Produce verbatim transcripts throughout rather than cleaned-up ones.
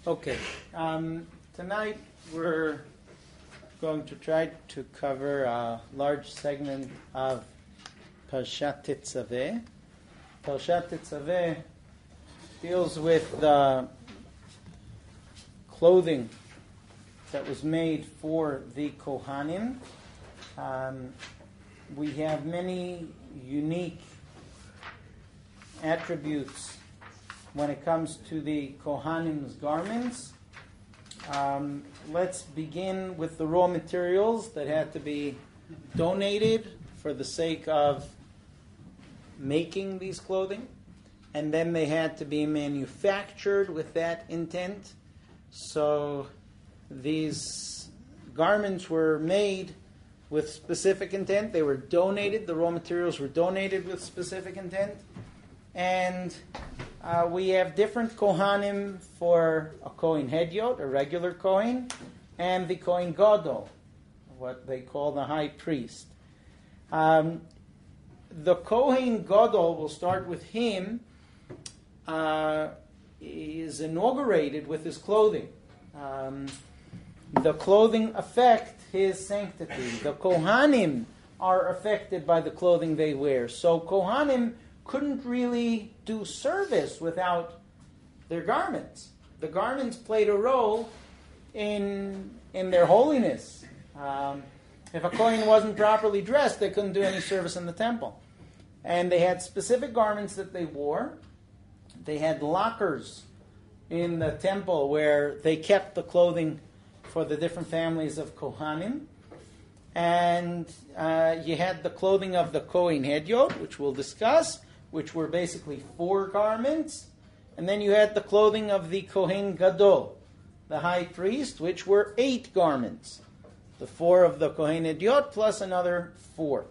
Okay. Um, tonight we're going to try to cover a large segment of Parshat Tetzaveh. Parshat Tetzaveh deals with the clothing that was made for the Kohanim. Um, we have many unique attributes when it comes to the Kohanim's garments. Um, let's begin with the raw materials that had to be donated for the sake of making these clothing, and then they had to be manufactured with that intent. So these garments were made with specific intent. They were donated. The raw materials were donated with specific intent. And uh, we have different Kohanim for a Kohen Hedyot, a regular Kohen, and the Kohen Gadol, what they call the high priest. Um, the Kohen Gadol, we'll start with him, uh, is inaugurated with his clothing. Um, the clothing affect his sanctity. The Kohanim are affected by the clothing they wear. So Kohanim couldn't really do service without their garments. The garments played a role in in their holiness. Um, if a Kohen wasn't properly dressed, they couldn't do any service in the temple. And they had specific garments that they wore. They had lockers in the temple where they kept the clothing for the different families of Kohanim. And uh, you had the clothing of the Kohen Hedyot, which we'll discuss, which were basically four garments. And then you had the clothing of the Kohen Gadol, the high priest, which were eight garments. The four of the Kohen Hedyot plus another four.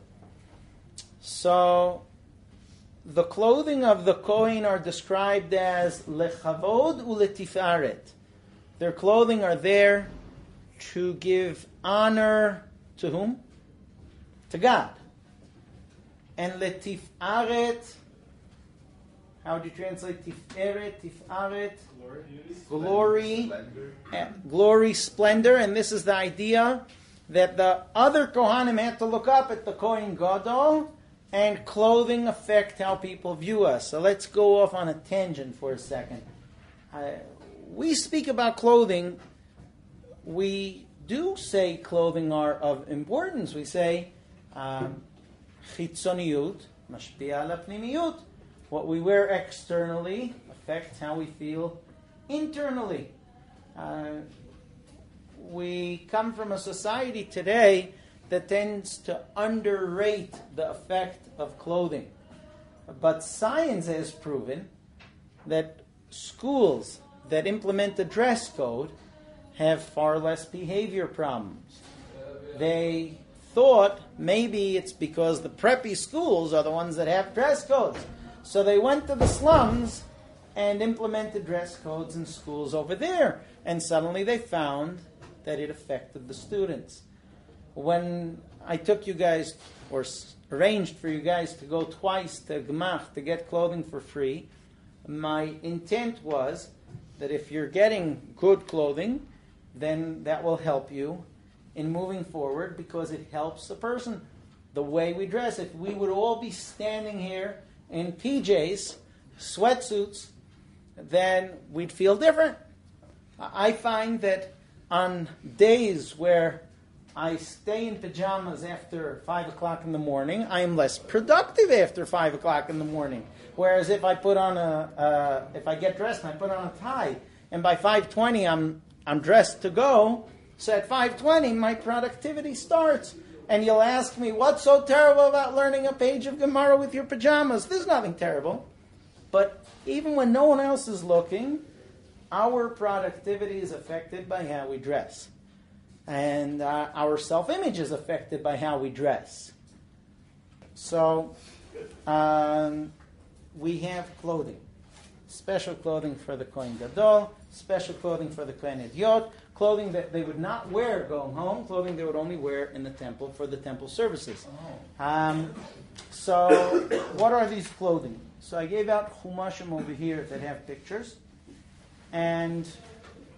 So the clothing of the Kohen are described as lechavod uletifaret. Their clothing are there to give honor to whom? To God. And letifaret, how do you translate tiferet, tifaret? Glory. Glory, splendor. Glory, splendor. And this is the idea that the other Kohanim had to look up at the Kohen Gadol, and clothing affect how people view us. So let's go off on a tangent for a second. Uh, we speak about clothing. We do say clothing are of importance. We say chitzoniyut mashpia ala pnimiyut. What we wear externally affects how we feel internally. Uh, we come from a society today that tends to underrate the effect of clothing. But science has proven that schools that implement the dress code have far less behavior problems. They thought maybe it's because the preppy schools are the ones that have dress codes. So they went to the slums and implemented dress codes in schools over there. And suddenly they found that it affected the students. When I took you guys, or arranged for you guys to go twice to Gmach to get clothing for free, my intent was that if you're getting good clothing, then that will help you in moving forward because it helps the person. The way we dress, if we would all be standing here in P Js, sweatsuits, then we'd feel different. I find that on days where I stay in pajamas after five o'clock in the morning, I am less productive after five o'clock in the morning. Whereas if I put on a, uh, if I get dressed and I put on a tie, and by five twenty I'm I'm dressed to go, so at five twenty my productivity starts. And you'll ask me, what's so terrible about learning a page of Gemara with your pajamas? There's nothing terrible. But even when no one else is looking, our productivity is affected by how we dress. And uh, our self-image is affected by how we dress. So, um, we have clothing. Special clothing for the Kohen Gadol, special clothing for the Kohen Hedyot, clothing that they would not wear going home, clothing they would only wear in the temple for the temple services. Oh. Um, so, what are these clothing? So I gave out chumashim over here that have pictures. And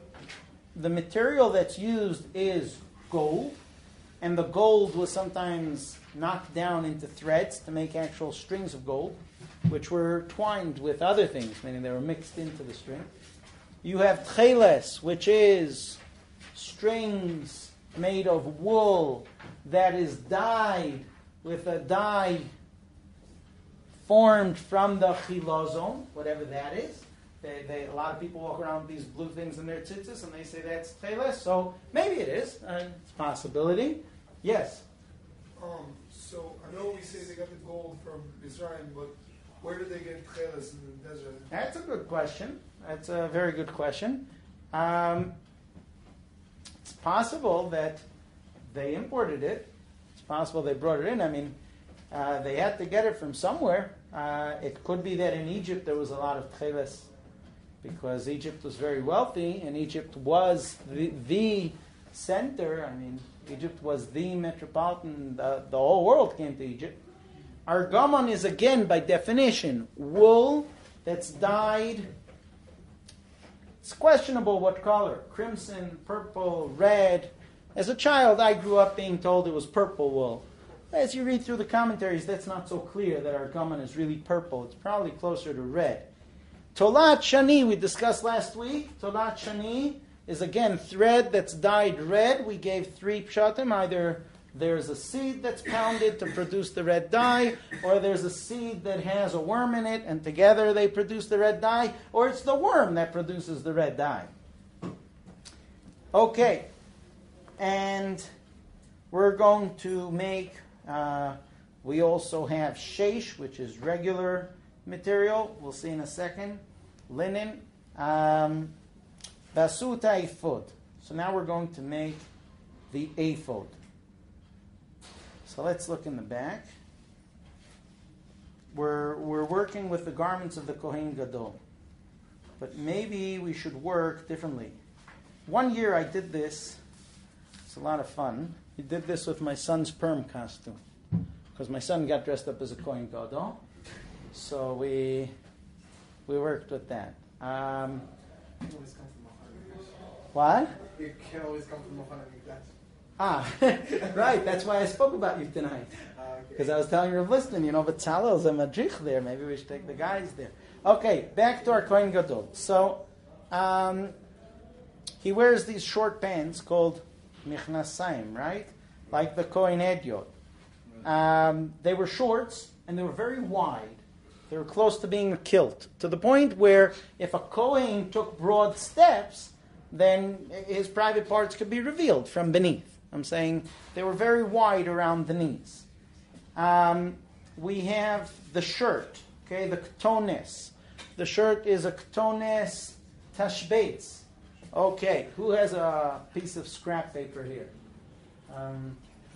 the material that's used is gold, and the gold was sometimes knocked down into threads to make actual strings of gold, which were twined with other things, meaning they were mixed into the string. You have tcheles, which is strings made of wool that is dyed with a dye formed from the chilazon, whatever that is. They, they, a lot of people walk around with these blue things in their tzitzis, and they say that's tcheles. So maybe it is. Uh, it's a possibility. Yes? Um, so I know we say they got the gold from Mizraim, but where did they get tcheles in the desert? That's a good question. That's a very good question. Um, it's possible that they imported it. It's possible they brought it in. I mean, uh, they had to get it from somewhere. Uh, it could be that in Egypt there was a lot of tcheles because Egypt was very wealthy, and Egypt was the, the center. I mean, Egypt was the metropolitan. The, the whole world came to Egypt. Argamon is, again, by definition, wool that's dyed. It's questionable what color. Crimson, purple, red. As a child, I grew up being told it was purple wool. As you read through the commentaries, that's not so clear that Argamon is really purple. It's probably closer to red. Tolat Shani, we discussed last week. Tolat Shani is, again, thread that's dyed red. We gave three pshatim. Either there's a seed that's pounded to produce the red dye, or there's a seed that has a worm in it, and together they produce the red dye, or it's the worm that produces the red dye. Okay. And we're going to make, uh, we also have sheish, which is regular material. We'll see in a second. Linen. Um, Basuta ephod. So now we're going to make the ephod. So let's look in the back. We're, we're working with the garments of the Kohen Gadol. But maybe we should work differently. One year I did this. It's a lot of fun. I did this with my son's perm costume. Because my son got dressed up as a Kohen Gadol. So we we worked with that. Um, what? You can always come from Mohan Mikdash. Ah, right. That's why I spoke about you tonight. Because I was telling you, listen, you know, but Tzalel's a madrich there. Maybe we should take the guys there. Okay, back to our Kohen Gadol. So, um, he wears these short pants called Michnasayim, right? Like the Kohen Hedyot. Um, they were shorts, and they were very wide. They were close to being a kilt, to the point where if a Kohen took broad steps, then his private parts could be revealed from beneath. I'm saying they were very wide around the knees. Um, we have the shirt, okay, the ketones. The shirt is a ketones tashbeitz. Okay, who has a piece of scrap paper here? Um,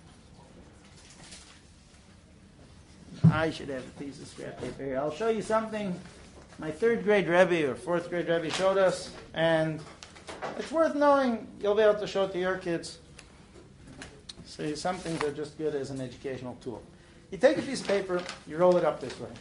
I should have a piece of scrap paper here. I'll show you something my third grade Rebbe or fourth grade Rebbe showed us, and it's worth knowing. You'll be able to show it to your kids. See, some things are just good as an educational tool. You take a piece of paper, you roll it up this way.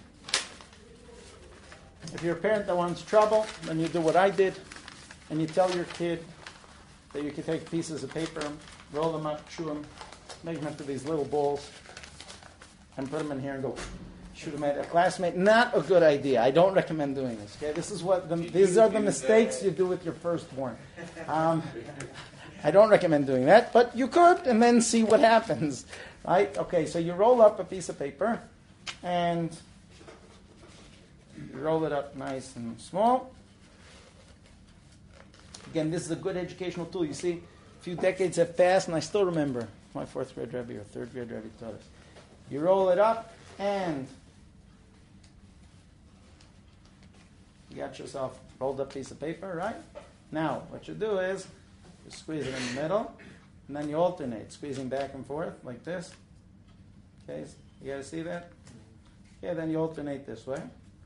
If you're a parent that wants trouble, then you do what I did, and you tell your kid that you can take pieces of paper, roll them up, chew them, make them into these little balls, and put them in here and go shoot them at a classmate. Not a good idea. I don't recommend doing this. Okay, this is what the, these are the mistakes you do with your firstborn. Um, I don't recommend doing that, but you could, and then see what happens. Right? Okay, so you roll up a piece of paper, and you roll it up nice and small. Again, this is a good educational tool. You see, a few decades have passed, and I still remember my fourth grade Rebbe or third grade Rebbe taught us. You roll it up, and you got yourself a rolled up piece of paper, right? Now, what you do is, you squeeze it in the middle, and then you alternate, squeezing back and forth like this. Okay, you guys see that? Yeah, then you alternate this way.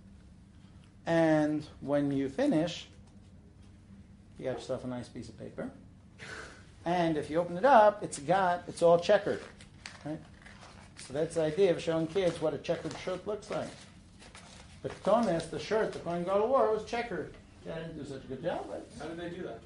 And when you finish, you got yourself a nice piece of paper. And if you open it up, it's got, it's all checkered, right? So that's the idea of showing kids what a checkered shirt looks like. The ketones, the shirt the Kohen Gadol wore, was checkered. Yeah, I didn't do such a good job, but how did they do that?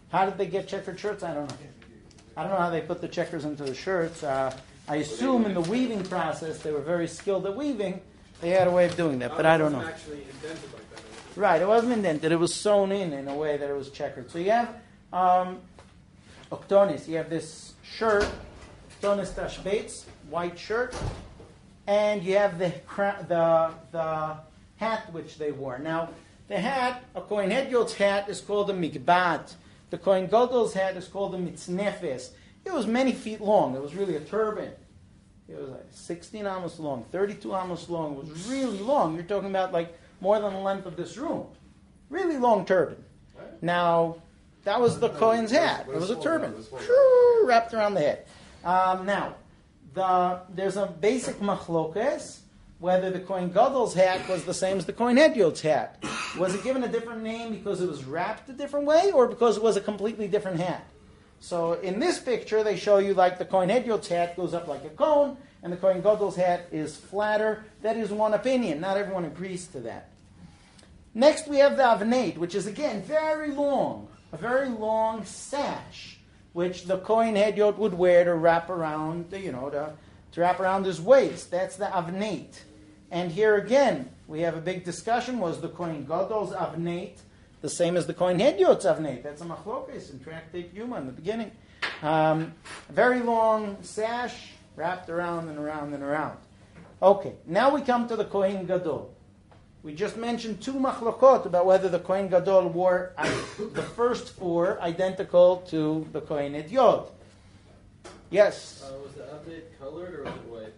How did they get checkered shirts? I don't know. I don't know how they put the checkers into the shirts. Uh, I assume in the weaving process they were very skilled at weaving. They had a way of doing that, but I don't know. It wasn't actually indented like that. Right, it wasn't indented. It was sewn in in a way that it was checkered. So you have um, Oktonis. You have this shirt, Oktonis Tashbetz, white shirt, and you have the the the hat which they wore. Now, the hat, a Kohen Hedyot's hat, is called a mikbat. The Kohen Gadol's hat is called a mitznefes. It was many feet long. It was really a turban. It was like sixteen amos long, thirty-two amos long. It was really long. You're talking about like more than the length of this room. Really long turban. Now, that was the Kohen's hat. It was a turban. Wrapped around the head. Um, now, the, there's a basic machlokes whether the Kohen Gadol's hat was the same as the Kohen Hedyot's hat. Was it given a different name because it was wrapped a different way or because it was a completely different hat? So in this picture, they show you like the Kohen Hedyot's hat goes up like a cone, and the Kohen Gadol's hat is flatter. That is one opinion. Not everyone agrees to that. Next, we have the avneit, which is, again, very long. A very long sash, which the Kohen Hedyot would wear to wrap around, the, you know, to, to wrap around his waist. That's the avneit. And here again, we have a big discussion. Was the Kohen Gadol's avneit the same as the Kohen Hedyot's avneit? That's a machlokes in Tractate Yuma in the beginning. Um, a very long sash wrapped around and around and around. Okay, now we come to the Kohen Gadol. We just mentioned two machlokot about whether the Kohen Gadol wore uh, the first four identical to the Kohen Hedyot. Yes? Uh, was the avneit colored or was it white?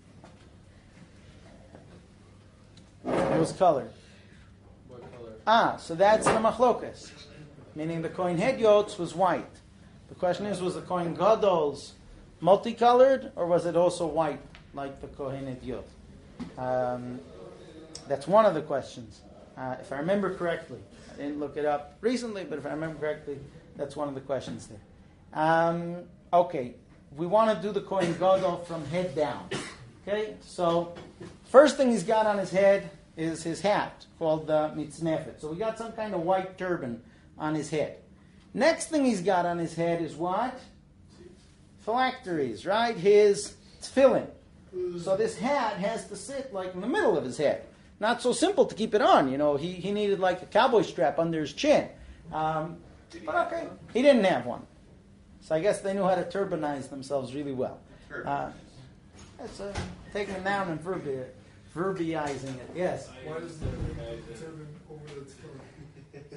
It was colored. What color? Ah, so that's the machlokas. Meaning the Kohen Hedyot's was white. The question is, was the Kohen Gadol's multicolored or was it also white like the Kohen Hedyot? Um, that's one of the questions. Uh, if I remember correctly. I didn't look it up recently, but if I remember correctly, that's one of the questions there. Um, okay, we want to do the Kohen Gadol from head down. Okay, so first thing he's got on his head is his hat, called the mitznefet. So we got some kind of white turban on his head. Next thing he's got on his head is what? Phylacteries, right? His tefillin. So this hat has to sit like in the middle of his head. Not so simple to keep it on. You know, he, he needed like a cowboy strap under his chin. Um, but okay, he didn't have one. So I guess they knew how to turbanize themselves really well. Uh, that's uh, taking it down and verbi- verbiizing it. Yes? Why does the turban over the tefillin?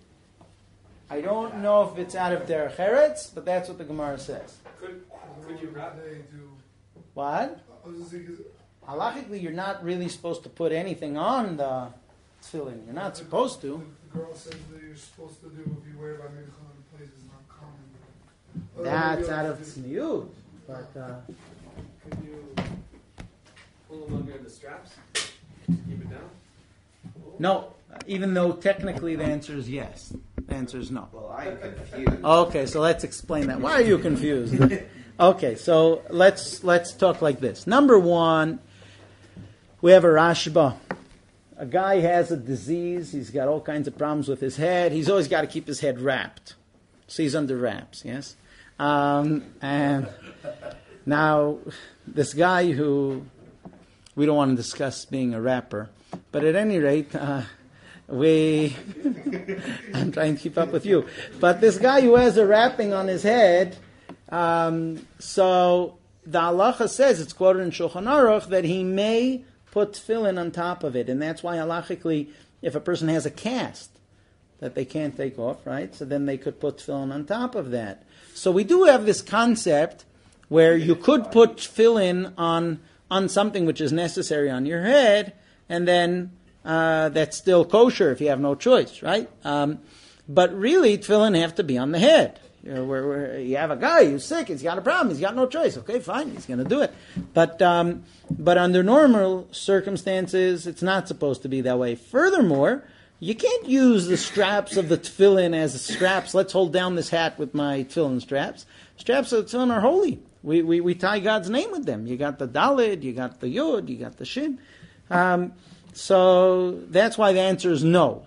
I don't know if it's out of derech eretz, but that's what the Gemara says. Could, could you wrap They do. What? I was just thinking, Halachically, you're not really supposed to put anything on the tefillin. You're not supposed to. the girl says that you're supposed to do if you wear it by mincha in places not common. Uh, That's maybe out I'll of just- tzniut. But uh, Could you pull them under the straps? Keep it down? no, even though technically the answer is yes. The answer is no. Well, I'm confused. Okay, so let's explain that. Why are you confused? Okay, so let's let's talk like this. Number one, we have a Rashba. A guy has a disease. He's got all kinds of problems with his head. He's always got to keep his head wrapped. So he's under wraps, yes? Um, and now, this guy who, we don't want to discuss being a rapper, but at any rate, uh, we, I'm trying to keep up with you. But this guy who has a wrapping on his head, um, so the halacha says, it's quoted in Shulchan Aruch, that he may put tefillin on top of it. And that's why halachically, if a person has a cast that they can't take off, right? So then they could put tefillin on top of that. So we do have this concept where you could put tefillin on, on something which is necessary on your head, and then uh, that's still kosher if you have no choice, right? Um, but really, tefillin have to be on the head. You know, where, where you have a guy who's sick, he's got a problem, he's got no choice. Okay, fine, he's going to do it. But um, but under normal circumstances, it's not supposed to be that way. Furthermore, you can't use the straps of the tefillin as straps. Let's hold down this hat with my tefillin straps. Straps of the tefillin are holy. We, we we tie God's name with them. You got the Dalid, you got the Yod, you got the Shin. Um, so that's why the answer is no.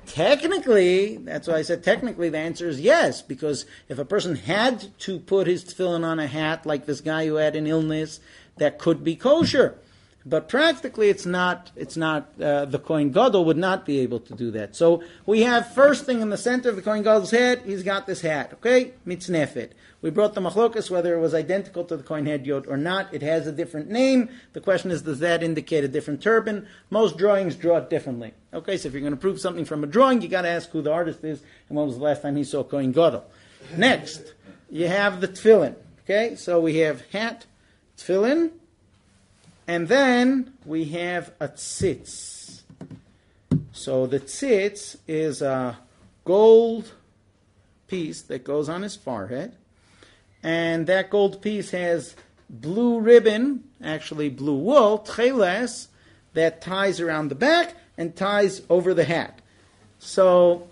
Technically, that's why I said technically the answer is yes, because if a person had to put his tefillin on a hat, like this guy who had an illness, that could be kosher. But practically, it's not. It's not. Uh, the Kohen Gadol would not be able to do that. So we have first thing in the center of the Kohen Gadol's head. He's got this hat. Okay, mitznefet. We brought the machlokas whether it was identical to the Kohen head yod or not. It has a different name. The question is, does that indicate a different turban? Most drawings draw it differently. Okay, so if you're going to prove something from a drawing, you got to ask who the artist is and when was the last time he saw Kohen Gadol. Next, you have the tefillin. Okay, so we have hat, tefillin. And then we have a tzitz. So the tzitz is a gold piece that goes on his forehead. And that gold piece has blue ribbon, actually blue wool, tcheles, that ties around the back and ties over the hat. So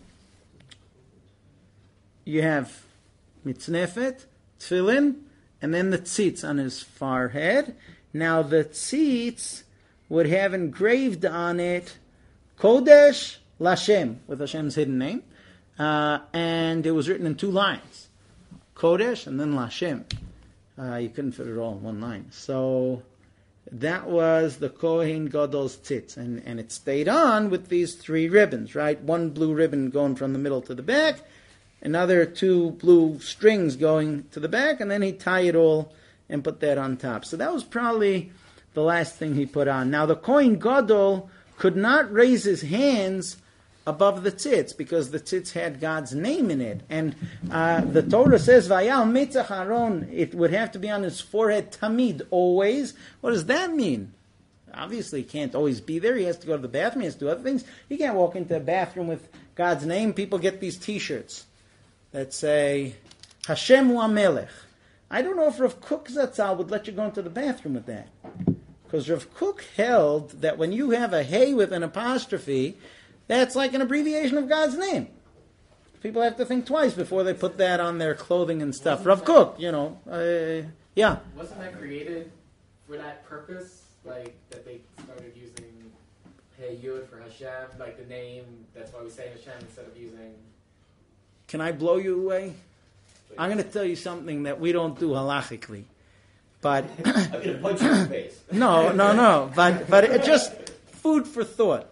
you have mitznefet, tefillin, and then the tzitz on his forehead. Now the tzitz would have engraved on it Kodesh Lashem, with Hashem's hidden name, uh, and it was written in two lines, Kodesh and then Lashem. Uh, you couldn't fit it all in one line. So that was the Kohen Gadol's tzitz, and, and it stayed on with these three ribbons, right? One blue ribbon going from the middle to the back, another two blue strings going to the back, and then he'd tie it all and put that on top. So that was probably the last thing he put on. Now the Kohen Gadol could not raise his hands above the tzitz because the tzitz had God's name in it. And uh, the Torah says, Vayal mitzach Aaron, it would have to be on his forehead tamid, always. What does that mean? Obviously he can't always be there. He has to go to the bathroom. He has to do other things. He can't walk into a bathroom with God's name. People get these t-shirts that say, Hashem hu HaMelech. I don't know if Rav Kook Zatzal would let you go into the bathroom with that. Because Rav Kook held that when you have a hey with an apostrophe, that's like an abbreviation of God's name. People have to think twice before they put that on their clothing and stuff. Rav Kook, you know, uh, yeah. Wasn't that created for that purpose? Like, that they started using Hey Yud for Hashem, like the name, that's why we say Hashem instead of using... Can I blow you away? I'm going to tell you something that we don't do halachically, but I'm going to punch you in the face. no, no, no. But but it just food for thought.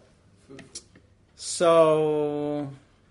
So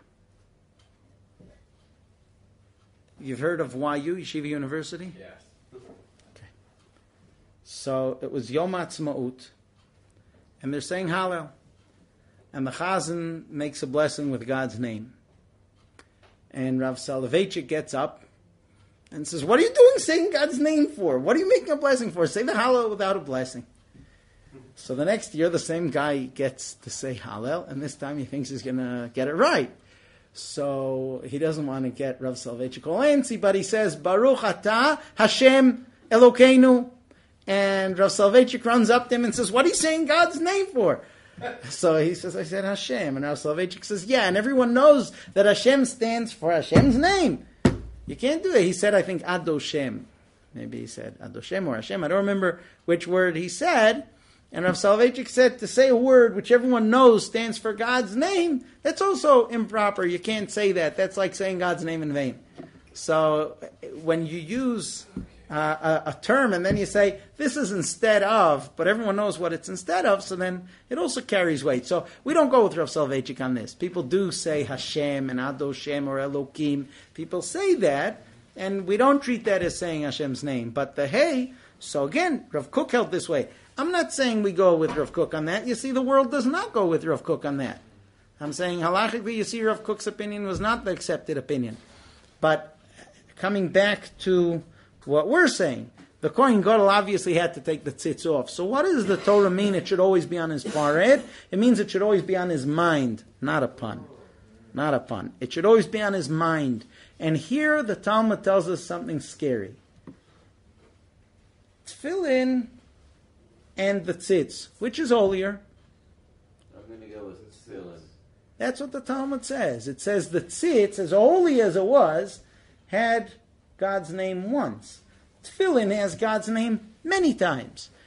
you've heard of Y U Yeshiva University? Yes. Okay. So it was Yom Ha'atzmaut, and they're saying Hallel, and the Chazan makes a blessing with God's name. And Rav Soloveitchik gets up and says, what are you doing saying God's name for? What are you making a blessing for? Say the Hallel without a blessing. So the next year, the same guy gets to say Hallel, and this time he thinks he's going to get it right. So he doesn't want to get Rav Soloveitchik all antsy, but he says, Baruch atah Hashem Elokeinu. And Rav Soloveitchik runs up to him and says, what are you saying God's name for? So he says, I said Hashem. And Rav Soloveitchik says, yeah, and everyone knows that Hashem stands for Hashem's name. You can't do it. He said, I think Adoshem. Maybe he said Adoshem or Hashem. I don't remember which word he said. And Rav Soloveitchik said, to say a word which everyone knows stands for God's name, that's also improper. You can't say that. That's like saying God's name in vain. So when you use Uh, a, a term, and then you say, this is instead of, but everyone knows what it's instead of, so then it also carries weight. So we don't go with Rav Soloveitchik on this. People do say Hashem and Adoshem or Elokim. People say that, and we don't treat that as saying Hashem's name. But the hey, so again, Rav Kook held this way. I'm not saying we go with Rav Kook on that. You see, the world does not go with Rav Kook on that. I'm saying halachically, you see, Rav Kook's opinion was not the accepted opinion. But coming back to what we're saying, the Kohen Gadol obviously had to take the tzitz off. So what does the Torah mean it should always be on his forehead? It means it should always be on his mind, not a pun. Not a pun. It should always be on his mind. And here the Talmud tells us something scary. Tefillin and the tzitz, which is holier? I'm going to go with tefillin. That's what the Talmud says. It says the tzitz, as holy as it was, had God's name once. Tefillin has God's name many times.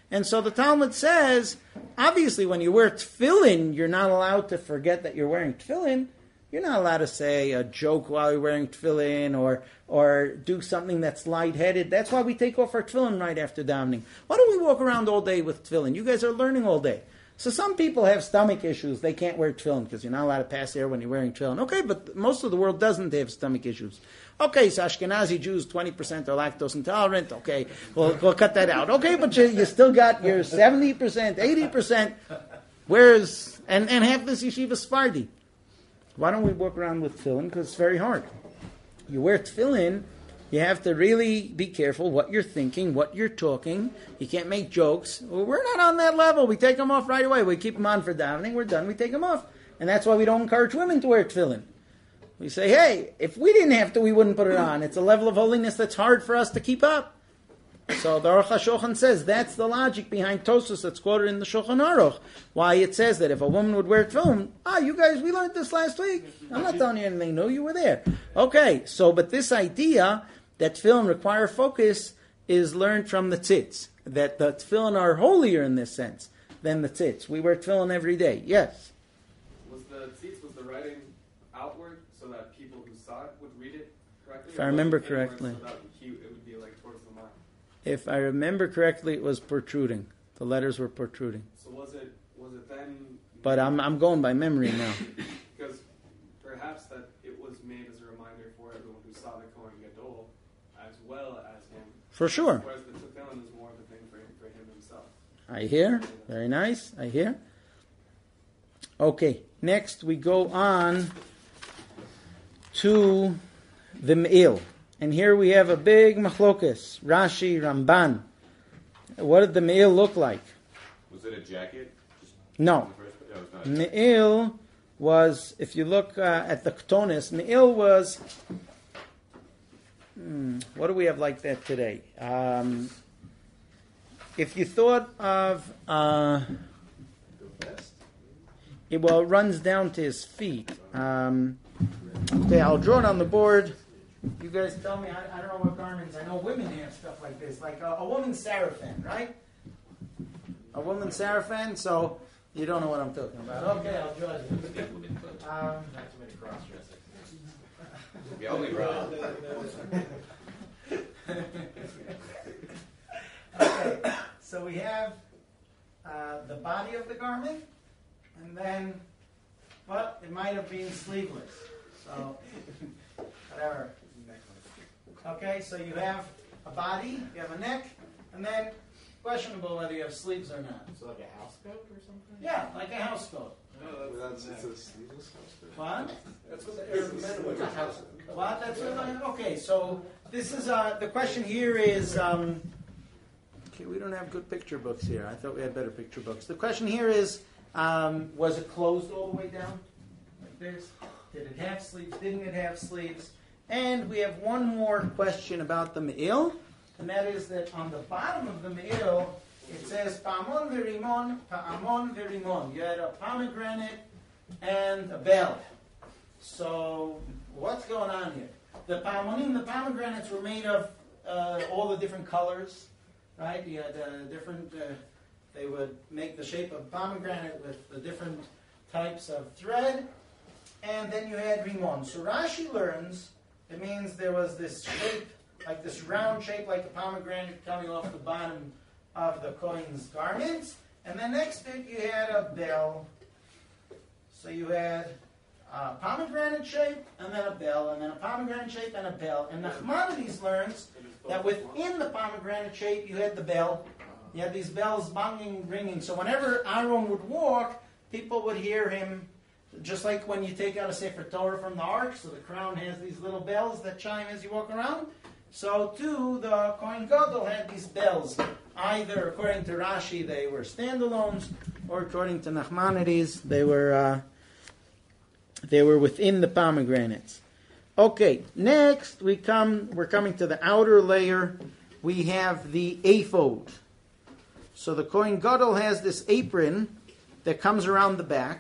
And so the Talmud says, obviously when you wear tefillin, you're not allowed to forget that you're wearing tefillin. You're not allowed to say a joke while you're wearing tefillin or or do something that's lightheaded. That's why we take off our tefillin right after davening. Why don't we walk around all day with tefillin? You guys are learning all day. So some people have stomach issues. They can't wear tefillin because you're not allowed to pass air when you're wearing tefillin. Okay, but most of the world doesn't have stomach issues. Okay, so Ashkenazi Jews, twenty percent are lactose intolerant. Okay, we'll, we'll cut that out. Okay, but you, you still got your seventy percent, eighty percent. Where's, and, and half this yeshiva Sephardi. Why don't we walk around with tefillin? Because it's very hard. You wear tefillin, you have to really be careful what you're thinking, what you're talking. You can't make jokes. Well, we're not on that level. We take them off right away. We keep them on for davening. We're done. We take them off. And that's why we don't encourage women to wear tefillin. We say, hey, if we didn't have to, we wouldn't put it on. It's a level of holiness that's hard for us to keep up. So the Aruch HaShulchan says that's the logic behind Tosfos that's quoted in the Shulchan Aruch. Why it says that if a woman would wear tefillin, ah, you guys, we learned this last week. I'm not telling you anything new. You were there. Okay, so but this idea that tefillin require focus is learned from the tzitz. That the tefillin are holier in this sense than the tzitz. We wear tefillin every day. Yes. Was the tzitz, was the writing outward so that people who saw it would read it correctly? If I remember correctly. So that he, it would be like towards the mind. If I remember correctly, it was protruding. The letters were protruding. So was it was it then? But I'm I'm going by memory now. Because perhaps that it was made as a reminder for everyone who saw the Kohen Gadol as well as him. For sure. Whereas the tefillin is more of a thing for him, for him himself. I hear. Very nice. I hear. Okay. Next we go on to the Me'il. And here we have a big machlokas. Rashi, Ramban. What did the Me'il look like? Was it a jacket? Just No. the first- no, it was not. Me'il was, if you look uh, at the Ketonis, Me'il was, hmm, what do we have like that today? Um, if you thought of, uh, it, well, it runs down to his feet. Um, okay, I'll draw it on the board. You guys tell me, I, I don't know what garments, I know women have stuff like this, like a, a woman's sarafan, right? A woman's sarafan, so you don't know what I'm talking about. Okay, I'll draw it. Um, Not too many cross-dressers. The only wrong. okay, so we have uh, the body of the garment, and then, well, it might have been sleeveless, so whatever. Okay, so you have a body, you have a neck, and then questionable whether you have sleeves or not. So like a house coat or something? Yeah, like a house coat. No, that's, it's a sleeveless house. What? That's what the Arab men What's wear. a house coat? What? That's what I, okay. So this is uh, the question here is. Um, okay, we don't have good picture books here. I thought we had better picture books. The question here is: um, was it closed all the way down, like this? Did it have sleeves? Didn't it have sleeves? And we have one more question about the me'il, and that is that on the bottom of the me'il it says pa'amon v'rimon, pa'amon v'rimon. You had a pomegranate and a bell. So what's going on here? The pa'amonim, the pomegranates were made of uh, all the different colors, right? You had uh, different. Uh, they would make the shape of pomegranate with the different types of thread, and then you had rimon. So Rashi learns it means there was this shape, like this round shape, like a pomegranate coming off the bottom of the Kohen's garments, and then next to it you had a bell. So you had a pomegranate shape, and then a bell, and then a pomegranate shape, and a bell. And Nachmanides learns that within the pomegranate shape you had the bell. You had these bells banging, ringing. So whenever Aaron would walk, people would hear him, just like when you take out a Sefer Torah from the Ark, so the crown has these little bells that chime as you walk around. So too, the Kohen Gadol had these bells. Either according to Rashi, they were standalones, or according to Nachmanides, they were uh, they were within the pomegranates. Okay, next we come. We're coming to the outer layer. We have the ephod. So the Kohen Gadol has this apron that comes around the back.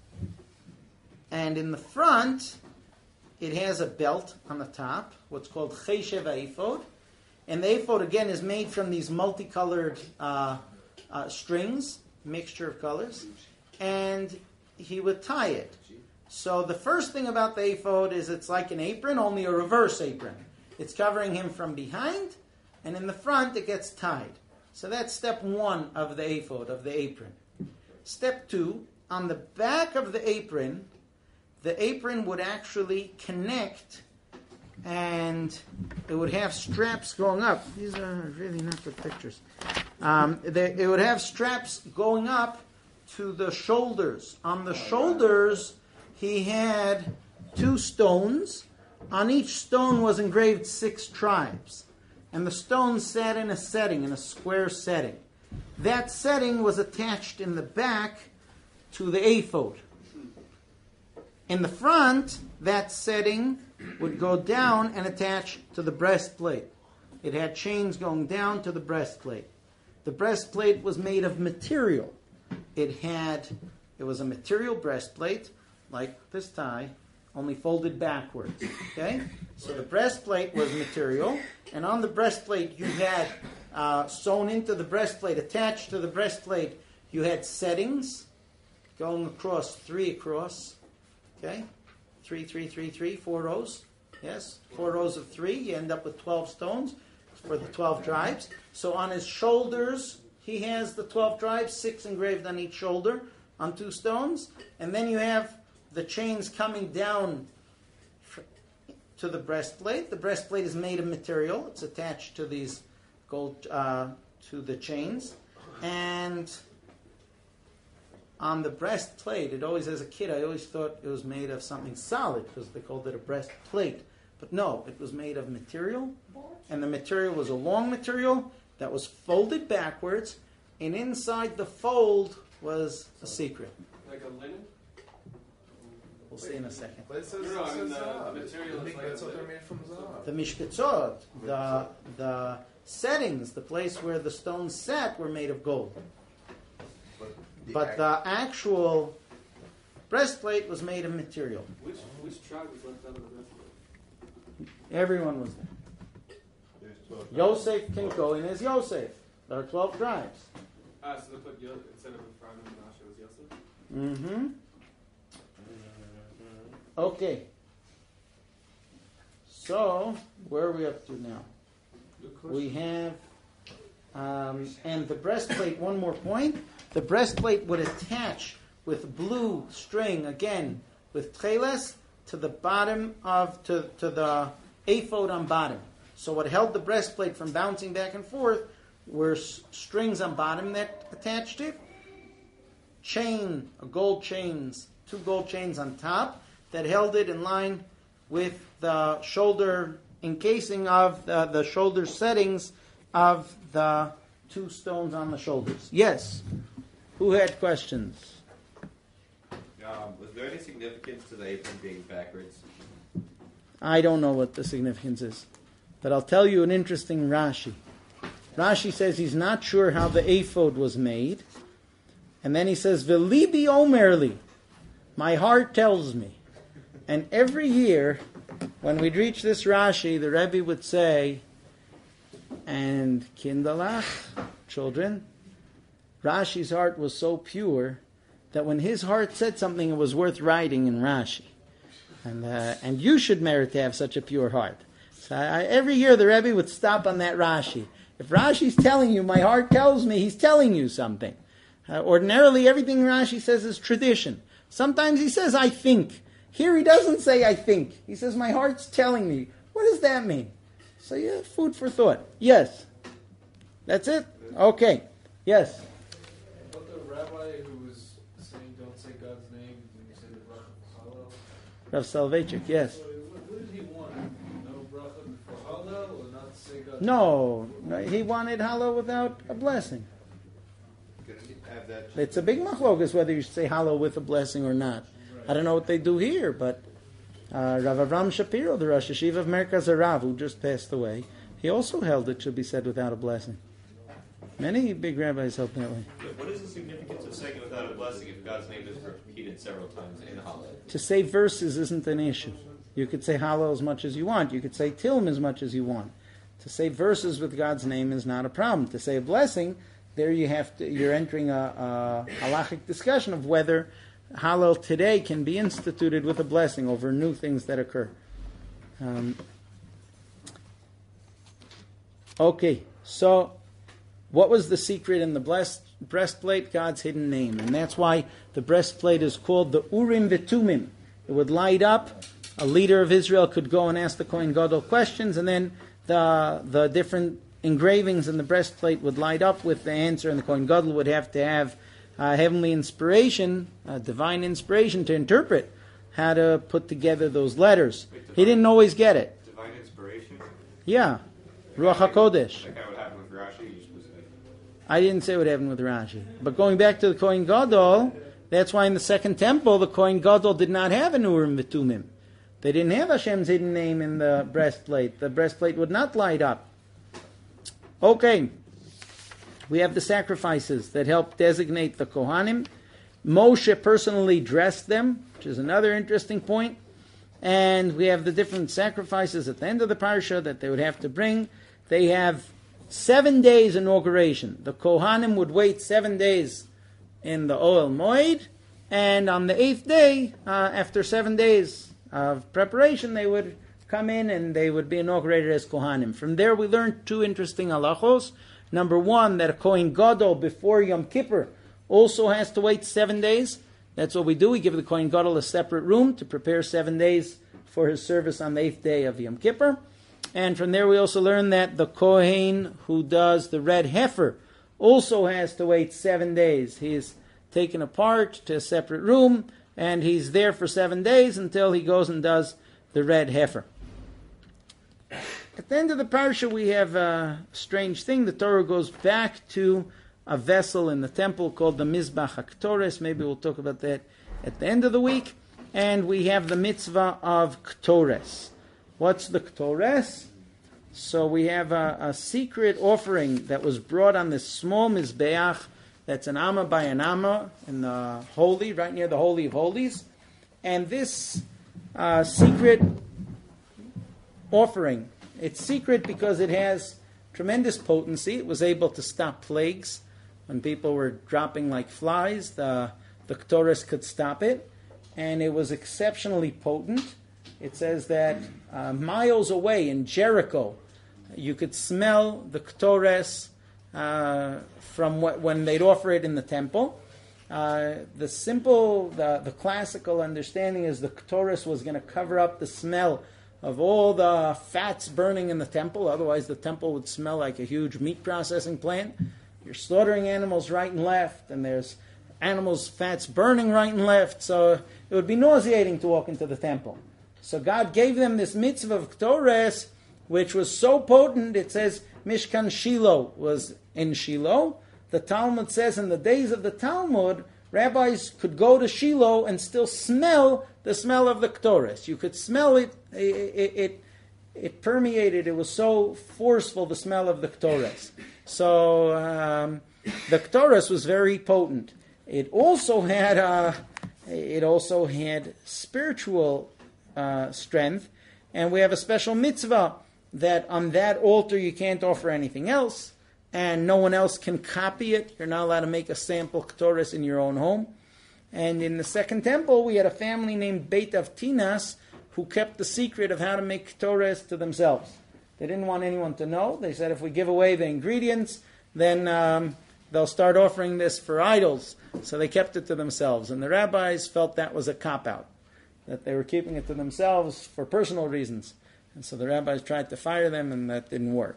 And in the front, it has a belt on the top, what's called cheshev ephod. And the ephod, again, is made from these multicolored uh, uh, strings, mixture of colors, and he would tie it. So the first thing about the ephod is it's like an apron, only a reverse apron. It's covering him from behind, and in the front it gets tied. So that's step one of the ephod, of the apron. Step two, on the back of the apron, the apron would actually connect, and it would have straps going up. These are really not good pictures. Um, they, it would have straps going up to the shoulders. On the shoulders, he had two stones. On each stone was engraved six tribes. And the stone sat in a setting, in a square setting. That setting was attached in the back to the ephod. In the front, that setting would go down and attach to the breastplate. It had chains going down to the breastplate. The breastplate was made of material. It had, it was a material breastplate, like this tie, only folded backwards. Okay? So the breastplate was material, and on the breastplate you had uh, sewn into the breastplate, attached to the breastplate, you had settings going across, three across. Okay? Three, three, three, three, four rows. Yes? Four rows of three, you end up with twelve stones for the twelve tribes. So on his shoulders, he has the twelve tribes, six engraved on each shoulder, on two stones. And then you have the chains coming down to the breastplate. The breastplate is made of material. It's attached to these gold, uh, to the chains. And on the breastplate, it always, as a kid, I always thought it was made of something solid because they called it a breastplate. But no, it was made of material. And the material was a long material that was folded backwards. And inside the fold was a secret. Like a linen? We'll see in a second. But it says, No, no, I it mean says the- Zahav. the material The is like mikvahs a- are made from Zahav. The mishketzot, the, the settings, the place where the stones sat, were made of gold. But the actual breastplate was made of material. Which which tribe was left out of the breastplate? Everyone was there. Yosef can go in as Yosef. There are twelve tribes. Ah, so they put Yo- instead of Ephraim and Menashe, it was Yosef? Mm-hmm. Okay. So, where are we up to now? We have, um, and the breastplate, one more point. The breastplate would attach with blue string, again, with tcheles, to the bottom of, to, to the ephod on bottom. So what held the breastplate from bouncing back and forth were s- strings on bottom that attached it, chain, a gold chains, two gold chains on top that held it in line with the shoulder encasing of the, the shoulder settings of the two stones on the shoulders. Yes? Who had questions? Um, was there any significance to the apron being backwards? I don't know what the significance is. But I'll tell you an interesting Rashi. Rashi says he's not sure how the ephod was made. And then he says, V'libi omerli, my heart tells me. And every year, when we'd reach this Rashi, the Rebbe would say, and kindalach, children, Rashi's heart was so pure that when his heart said something, it was worth writing in Rashi. And uh, and you should merit to have such a pure heart. So I, every year the Rebbe would stop on that Rashi. If Rashi's telling you, my heart tells me, he's telling you something. Uh, ordinarily, everything Rashi says is tradition. Sometimes he says, I think. Here he doesn't say, I think. He says, my heart's telling me. What does that mean? So yeah, food for thought. Yes. That's it? Okay. Yes. But the rabbi who was saying, don't say God's name, when you say the bracha for Hallel. Rav Soloveitchik, yes. So what, what did he want? No bracha for Hallel, or not to say God's No, no, he wanted Hallel without a blessing. Have that It's a big machlokas whether you should say Hallel with a blessing or not. I don't know what they do here, but uh, Rav Avram Shapiro, the Rosh Hashiva of Merkaz Harav, who just passed away, he also held it should be said without a blessing. Many big rabbis held that way. What is the significance of saying it without a blessing if God's name is repeated several times in Hallel? To say verses isn't an issue. You could say Hallel as much as you want. You could say Tilm as much as you want. To say verses with God's name is not a problem. To say a blessing, there you have to, you're entering a, a halachic discussion of whether Hallel today can be instituted with a blessing over new things that occur. Um, okay, so what was the secret in the blessed breastplate? God's hidden name. And that's why the breastplate is called the Urim V'Tumim. It would light up. A leader of Israel could go and ask the Kohen Gadol questions, and then the the different engravings in the breastplate would light up with the answer, and the Kohen Gadol would have to have uh, heavenly inspiration, uh, divine inspiration, to interpret how to put together those letters. Wait, divine, he didn't always get it. Divine inspiration? Yeah. Ruach HaKodesh. Like how it happened with Rashi, you're supposed to say. I didn't say what happened with Rashi. But going back to the Kohen Gadol, that's why in the second temple, the Kohen Gadol did not have an Urim V'Tumim. They didn't have Hashem's hidden name in the breastplate. The breastplate would not light up. Okay. We have the sacrifices that help designate the Kohanim. Moshe personally dressed them, which is another interesting point. And we have the different sacrifices at the end of the parsha that they would have to bring. They have seven days inauguration. The Kohanim would wait seven days in the Ohel Moed, and on the eighth day, uh, after seven days of preparation, they would come in and they would be inaugurated as Kohanim. From there, we learned two interesting halachos. Number one, that a Kohen Gadol before Yom Kippur also has to wait seven days. That's what we do. We give the Kohen Gadol a separate room to prepare seven days for his service on the eighth day of Yom Kippur. And from there, we also learn that the Kohen who does the red heifer also has to wait seven days. He is taken apart to a separate room, and he's there for seven days until he goes and does the red heifer. At the end of the parsha, we have a strange thing. The Torah goes back to a vessel in the temple called the Mizbach HaKtores. Maybe we'll talk about that at the end of the week. And we have the mitzvah of Ktores. What's the Ktores? So we have a, a secret offering that was brought on this small Mizbeach that's an amma by an amma in the holy, right near the Holy of Holies. And this uh, secret offering, it's secret because it has tremendous potency. It was able to stop plagues. When people were dropping like flies, the, the Ktores could stop it. And it was exceptionally potent. It says that uh, miles away in Jericho, you could smell the Ktores uh, from what, when they'd offer it in the temple. Uh, the simple, the, the classical understanding is the Ktores was going to cover up the smell of all the fats burning in the temple. Otherwise, the temple would smell like a huge meat processing plant. You're slaughtering animals right and left, and there's animals' fats burning right and left. So it would be nauseating to walk into the temple. So God gave them this mitzvah of Ktores, which was so potent, it says Mishkan Shiloh was in Shiloh. The Talmud says in the days of the Talmud, rabbis could go to Shiloh and still smell the smell of the Ktores. You could smell it, it, it, it, it permeated, it was so forceful, the smell of the Ktores. So um, the Ktores was very potent. It also had uh, it also had spiritual uh, strength, and we have a special mitzvah that on that altar you can't offer anything else, and no one else can copy it. You're not allowed to make a sample Ktores in your own home. And in the second temple, we had a family named Beit Avtinas who kept the secret of how to make Ktores to themselves. They didn't want anyone to know. They said if we give away the ingredients, then um, they'll start offering this for idols. So they kept it to themselves. And the rabbis felt that was a cop-out, that they were keeping it to themselves for personal reasons. And so the rabbis tried to fire them, and that didn't work.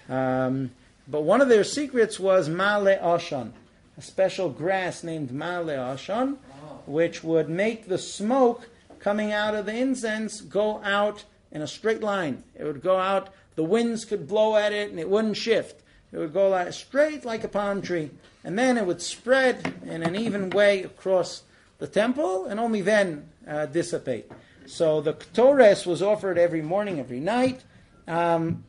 Um, but one of their secrets was Ma'ale Ashan, a special grass named Ma'ale Ashan, which would make the smoke coming out of the incense go out in a straight line. It would go out, the winds could blow at it, and it wouldn't shift. It would go like, straight like a palm tree. And then it would spread in an even way across the temple, and only then uh, dissipate. So the Ktores was offered every morning, every night. Um,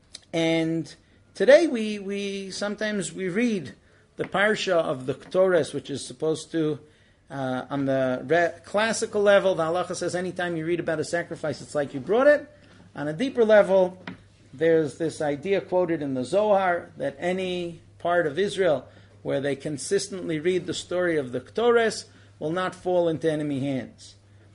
and today we, we sometimes we read the parsha of the Ktores, which is supposed to, uh, on the re- classical level, the halacha says anytime you read about a sacrifice, it's like you brought it. On a deeper level, there's this idea quoted in the Zohar that any part of Israel where they consistently read the story of the Ketores, will not fall into enemy hands.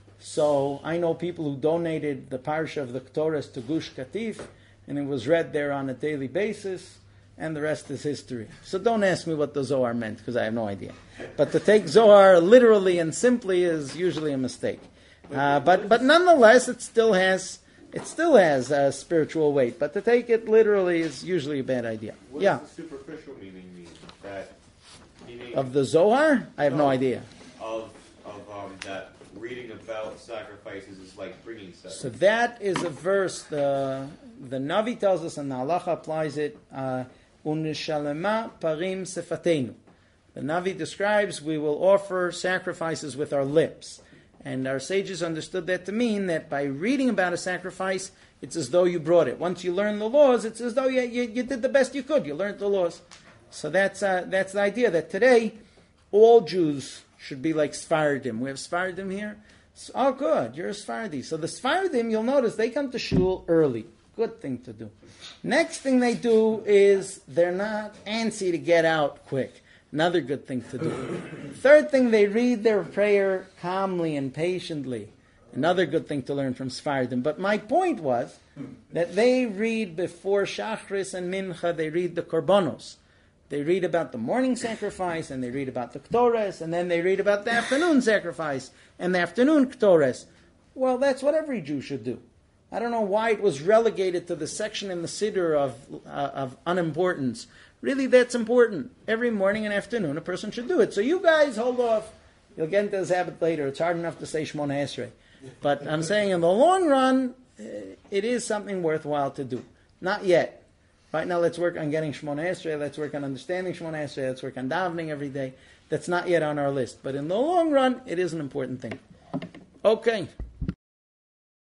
So I know people who donated the parsha of the Ketores to Gush Katif, and it was read there on a daily basis, and the rest is history. So don't ask me what the Zohar meant, because I have no idea. But to take Zohar literally and simply is usually a mistake. Uh, but but nonetheless, it still has it still has a spiritual weight. But to take it literally is usually a bad idea. What Yeah. does the superficial meaning mean? That meaning Of the Zohar, I have no No. idea. of of um, that reading about sacrifices is like bringing sacrifice. So that is a verse. The the Navi tells us, and the Halacha applies it. Uh, Unishalema parim sefatenu. The Navi describes we will offer sacrifices with our lips. And our sages understood that to mean that by reading about a sacrifice, it's as though you brought it. Once you learn the laws, it's as though you, you, you did the best you could. You learned the laws. So that's uh, that's the idea that today, all Jews should be like Sfaradim. We have Sfaradim here. So, oh, good, you're a Sfaradi. So the Sfaradim, you'll notice, they come to shul early. Good thing to do. Next thing they do is they're not antsy to get out quick. Another good thing to do. Third thing, they read their prayer calmly and patiently. Another good thing to learn from Sfaradim. But my point was that they read before Shachris and Mincha, they read the Korbanos. They read about the morning sacrifice, and they read about the Ketores, and then they read about the afternoon sacrifice, and the afternoon Ketores. Well, that's what every Jew should do. I don't know why it was relegated to the section in the Siddur of, uh, of unimportance. Really, that's important. Every morning and afternoon, a person should do it. So you guys, hold off. You'll get into this habit later. It's hard enough to say Shmona Esrei. But I'm saying in the long run, uh, it is something worthwhile to do. Not yet. Right now, let's work on getting Shmona Esrei. Let's work on understanding Shmona Esrei. Let's work on davening every day. That's not yet on our list. But in the long run, it is an important thing. Okay.